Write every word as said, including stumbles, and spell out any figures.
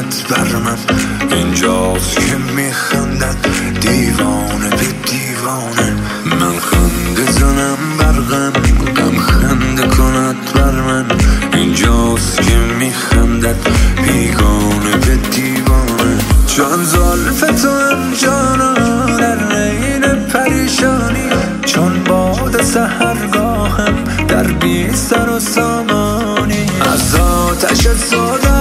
کند بر من. اینجاست که میخندد دیوانه به دیوانه. من خنده زنم بر غم، غم خنده کند بر من. اینجاست که میخندد بیگانه به دیوانه. چون زلف تو هم جانا در عین پریشانی، چون باد سحرگاهم در بی سر و سامانی. از آتش سودا